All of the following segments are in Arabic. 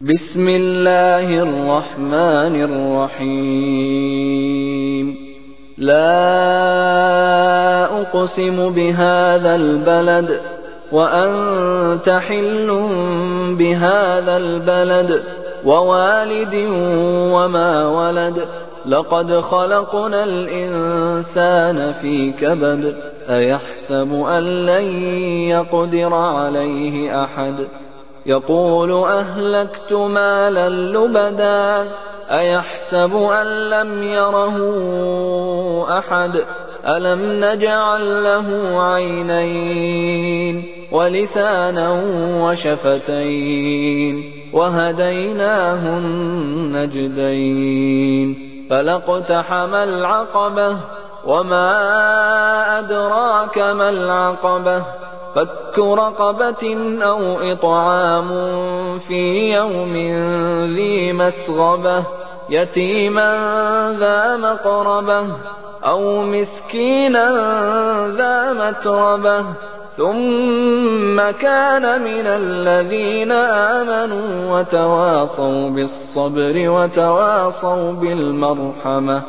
بسم الله الرحمن الرحيم لا أقسم بهذا البلد وأنت حل بهذا البلد ووالد وما ولد لقد خلقنا الإنسان في كبد أيحسب أن لن يقدر عليه أحد يقول أهلكت مالا لبدا أيحسب أن لم يره أحد ألم نجعل له عينين ولسانا وشفتين وهديناه النجدين فلاقتحم العقبة وما أدراك ما العقبة فك رقبة أو إطعام في يوم ذي مسغبة يتيما ذا مقربة أو مسكينا ذا متربة ثم كان من الذين آمنوا وتواصوا بالصبر وتواصوا بالمرحمة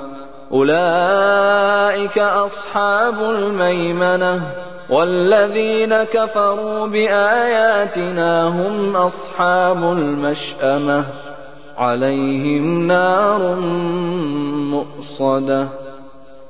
أولئك أصحاب الميمنة والذين كفروا بآياتنا هم أصحاب المشأمة عليهم نار مؤصدة